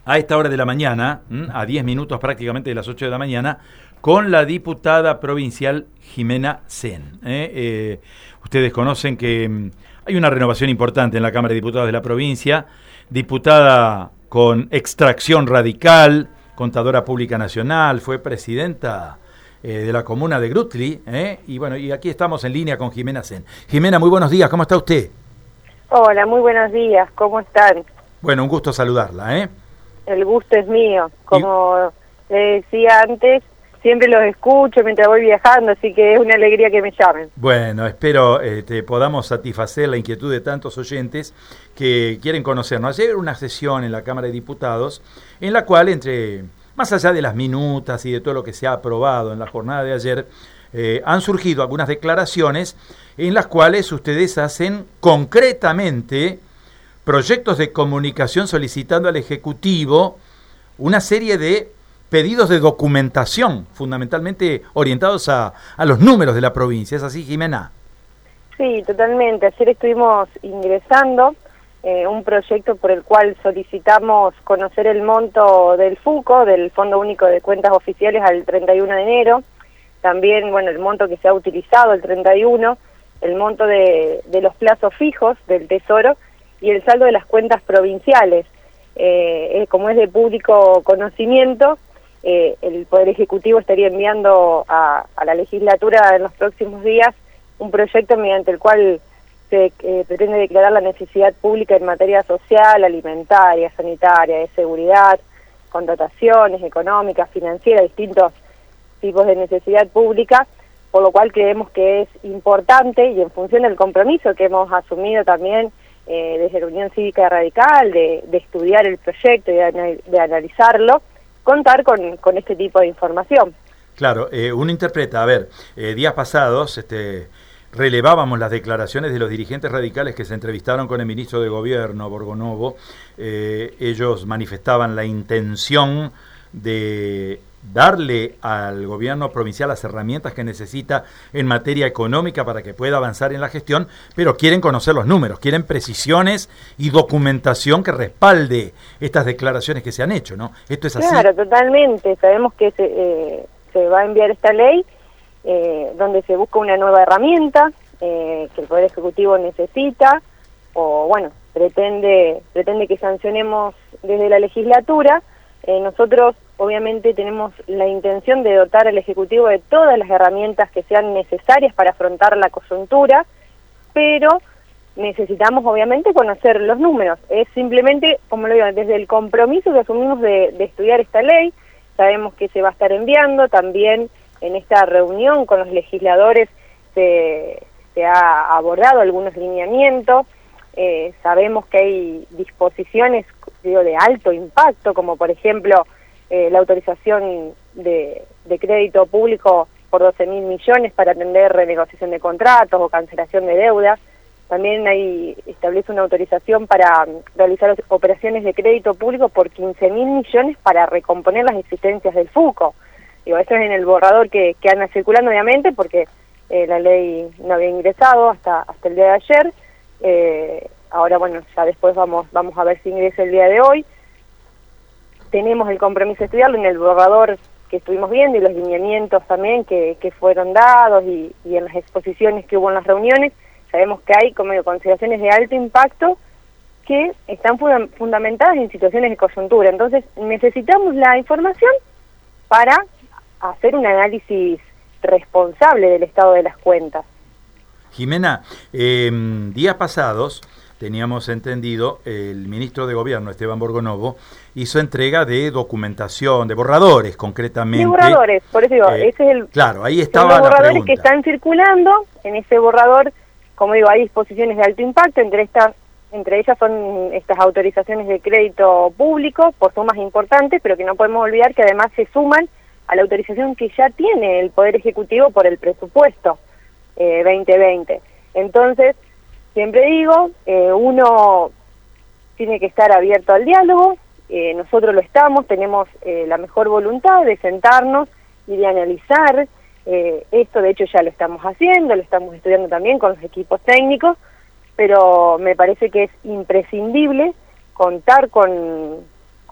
a esta hora de la mañana, a 10 minutos prácticamente de las 8 de la mañana, con la diputada provincial Jimena Sen. Ustedes conocen que hay una renovación importante en la Cámara de Diputados de la provincia, diputada con extracción radical, contadora pública nacional, fue presidenta de la comuna de Grutli, y bueno, y aquí estamos en línea con Jimena Sen. Jimena, muy buenos días, ¿cómo está usted? Hola, muy buenos días, ¿cómo están? Bueno, un gusto saludarla, El gusto es mío, como le decía antes, siempre los escucho mientras voy viajando, así que es una alegría que me llamen. Bueno, espero podamos satisfacer la inquietud de tantos oyentes que quieren conocernos. Ayer una sesión en la Cámara de Diputados en la cual, más allá de las minutas y de todo lo que se ha aprobado en la jornada de ayer, han surgido algunas declaraciones en las cuales ustedes hacen concretamente proyectos de comunicación solicitando al Ejecutivo una serie de pedidos de documentación, fundamentalmente orientados a los números de la provincia. ¿Es así, Jimena? Sí, totalmente. Ayer estuvimos ingresando un proyecto por el cual solicitamos conocer el monto del FUCO, del Fondo Único de Cuentas Oficiales, al 31 de enero. También, bueno, el monto que se ha utilizado el 31, el monto de los plazos fijos del Tesoro y el saldo de las cuentas provinciales. Como es de público conocimiento, el Poder Ejecutivo estaría enviando a la legislatura en los próximos días un proyecto mediante el cual se pretende declarar la necesidad pública en materia social, alimentaria, sanitaria, de seguridad, contrataciones económicas, financieras, distintos tipos de necesidad pública, por lo cual creemos que es importante, y en función del compromiso que hemos asumido también desde la Unión Cívica Radical, de estudiar el proyecto y de analizarlo, contar con este tipo de información. Claro, uno interpreta, días pasados relevábamos las declaraciones de los dirigentes radicales que se entrevistaron con el ministro de Gobierno, Borgonovo. Ellos manifestaban la intención de darle al gobierno provincial las herramientas que necesita en materia económica para que pueda avanzar en la gestión, pero quieren conocer los números, quieren precisiones y documentación que respalde estas declaraciones que se han hecho, ¿no? ¿Esto es así? Claro, totalmente. Sabemos que se va a enviar esta ley donde se busca una nueva herramienta que el Poder Ejecutivo necesita, o bueno, pretende que sancionemos desde la legislatura. Nosotros obviamente tenemos la intención de dotar al Ejecutivo de todas las herramientas que sean necesarias para afrontar la coyuntura, pero necesitamos obviamente conocer los números. Es simplemente, como lo digo, desde el compromiso que asumimos de estudiar esta ley. Sabemos que se va a estar enviando, también en esta reunión con los legisladores se ha abordado algunos lineamientos. Sabemos que hay disposiciones de alto impacto, como por ejemplo la autorización de crédito público por 12.000 millones para atender renegociación de contratos o cancelación de deudas. También establece una autorización para realizar operaciones de crédito público por 15.000 millones para recomponer las existencias del FUCO. Digo, esto es en el borrador que anda circulando, obviamente, porque la ley no había ingresado hasta el día de ayer. Ahora, bueno, ya después vamos a ver si ingresa el día de hoy. Tenemos el compromiso de estudiarlo en el borrador que estuvimos viendo y los lineamientos también que fueron dados y en las exposiciones que hubo en las reuniones. Sabemos que hay como consideraciones de alto impacto que están fundamentadas en situaciones de coyuntura. Entonces, necesitamos la información para hacer un análisis responsable del estado de las cuentas. Jimena, días pasados teníamos entendido, el ministro de Gobierno, Esteban Borgonovo, hizo entrega de documentación, de borradores concretamente. De borradores, por eso digo, ese es el... Claro, ahí estaba los borradores la pregunta. Que están circulando. En ese borrador, como digo, hay disposiciones de alto impacto, entre ellas son estas autorizaciones de crédito público por sumas importantes, pero que no podemos olvidar que además se suman a la autorización que ya tiene el Poder Ejecutivo por el presupuesto 2020. Entonces, siempre digo, uno tiene que estar abierto al diálogo, nosotros lo estamos, tenemos la mejor voluntad de sentarnos y de analizar esto. De hecho ya lo estamos haciendo, lo estamos estudiando también con los equipos técnicos, pero me parece que es imprescindible contar con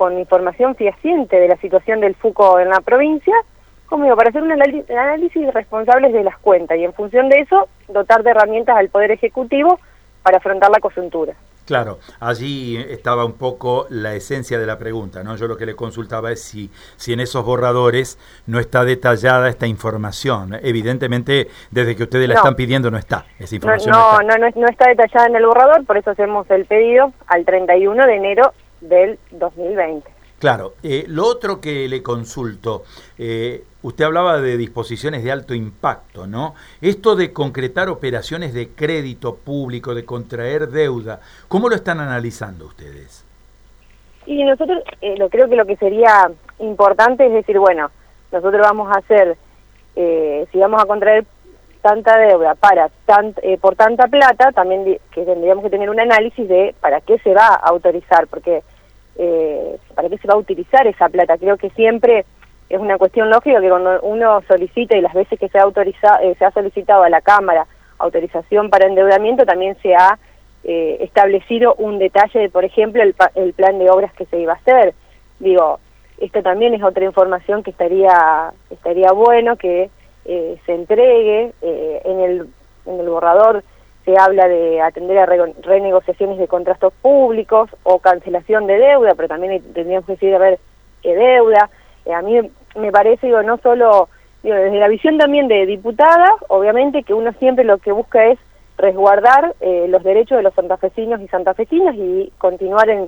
con información fehaciente de la situación del FUCO en la provincia, como digo, para hacer un análisis responsables de las cuentas y en función de eso dotar de herramientas al Poder Ejecutivo para afrontar la coyuntura. Claro, allí estaba un poco la esencia de la pregunta, ¿no? Yo lo que le consultaba es si en esos borradores no está detallada esta información. Evidentemente, desde que ustedes la están pidiendo no está, esa información no está detallada en el borrador, por eso hacemos el pedido al 31 de enero del 2020. Claro, lo otro que le consulto, usted hablaba de disposiciones de alto impacto, ¿no? Esto de concretar operaciones de crédito público, de contraer deuda, ¿cómo lo están analizando ustedes? Y nosotros creo que lo que sería importante es decir, bueno, nosotros vamos a hacer, si vamos a contraer tanta deuda por tanta plata, también que tendríamos que tener un análisis de para qué se va a autorizar, porque para qué se va a utilizar esa plata. Creo que siempre es una cuestión lógica que cuando uno solicita y las veces que se ha solicitado a la Cámara autorización para endeudamiento, también se ha establecido un detalle de, por ejemplo, el plan de obras que se iba a hacer. Digo, esto también es otra información que estaría bueno que se entregue. En el borrador se habla de atender a renegociaciones de contratos públicos o cancelación de deuda, pero también tendríamos que decir a ver qué deuda. A mí me parece, no solo, desde la visión también de diputada, obviamente que uno siempre lo que busca es resguardar los derechos de los santafesinos y santafesinas y continuar en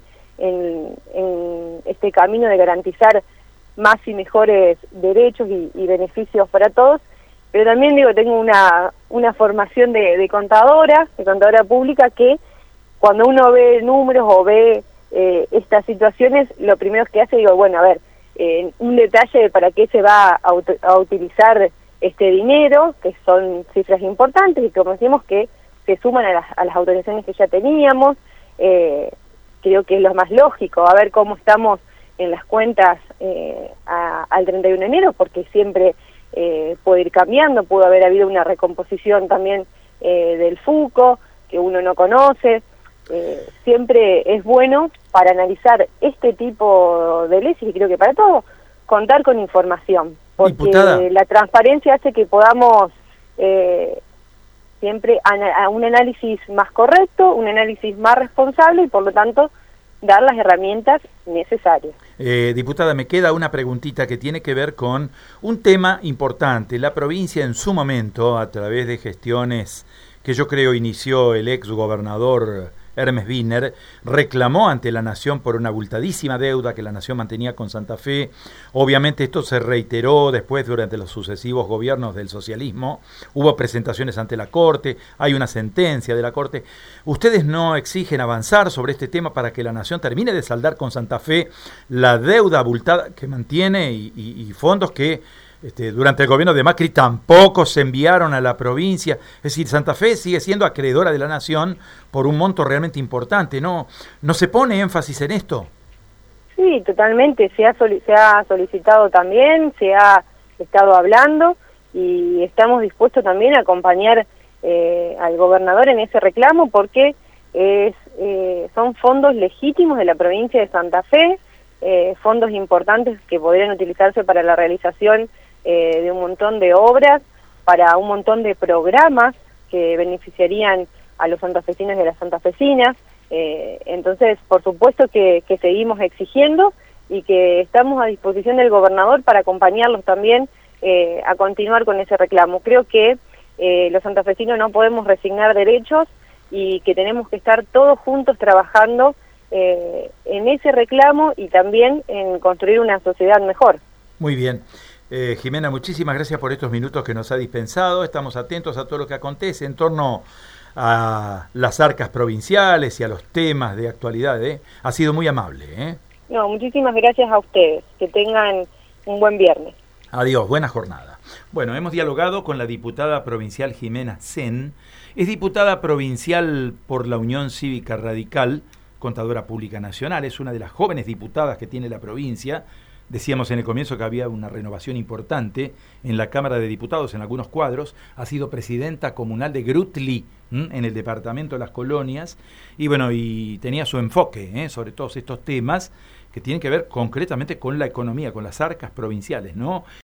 este camino de garantizar más y mejores derechos y beneficios para todos. Pero también tengo una formación de contadora pública, que cuando uno ve números o ve estas situaciones, lo primero que hace, bueno, a ver, un detalle de para qué se va a utilizar este dinero, que son cifras importantes y como decimos que se suman a las autorizaciones que ya teníamos. Creo que es lo más lógico, a ver cómo estamos en las cuentas al 31 de enero, porque siempre puede ir cambiando, pudo haber habido una recomposición también del FUCO, que uno no conoce. Siempre es bueno para analizar este tipo de leyes, y creo que para todo, contar con información, porque Diputada, la transparencia hace que podamos siempre un análisis más correcto, un análisis más responsable y por lo tanto dar las herramientas necesarias. Diputada, me queda una preguntita que tiene que ver con un tema importante. La provincia en su momento, a través de gestiones que yo creo inició el ex gobernador Hermes Wiener, reclamó ante la Nación por una abultadísima deuda que la Nación mantenía con Santa Fe. Obviamente esto se reiteró después durante los sucesivos gobiernos del socialismo. Hubo presentaciones ante la Corte, hay una sentencia de la Corte. ¿Ustedes no exigen avanzar sobre este tema para que la Nación termine de saldar con Santa Fe la deuda abultada que mantiene y fondos que durante el gobierno de Macri tampoco se enviaron a la provincia? Es decir, Santa Fe sigue siendo acreedora de la Nación por un monto realmente importante. ¿No se pone énfasis en esto? Sí, totalmente. Se ha solicitado también, se ha estado hablando y estamos dispuestos también a acompañar al gobernador en ese reclamo, porque son fondos legítimos de la provincia de Santa Fe, fondos importantes que podrían utilizarse para la realización de un montón de obras, para un montón de programas que beneficiarían a los santafesinos y a las santafesinas. Entonces, por supuesto que seguimos exigiendo y que estamos a disposición del gobernador para acompañarlos también a continuar con ese reclamo. Creo que los santafesinos no podemos resignar derechos y que tenemos que estar todos juntos trabajando en ese reclamo y también en construir una sociedad mejor. Muy bien. Jimena, muchísimas gracias por estos minutos que nos ha dispensado. Estamos atentos a todo lo que acontece en torno a las arcas provinciales y a los temas de actualidad. Ha sido muy amable. No, muchísimas gracias a ustedes. Que tengan un buen viernes. Adiós, buena jornada. Bueno, hemos dialogado con la diputada provincial Jimena Sen. Es diputada provincial por la Unión Cívica Radical, contadora pública nacional. Es una de las jóvenes diputadas que tiene la provincia. decíamos en el comienzo que había una renovación importante en la Cámara de Diputados, en algunos cuadros. Ha sido presidenta comunal de Grutli, en el departamento de Las Colonias, y bueno, y tenía su enfoque sobre todos estos temas que tienen que ver concretamente con la economía, con las arcas provinciales, ¿no?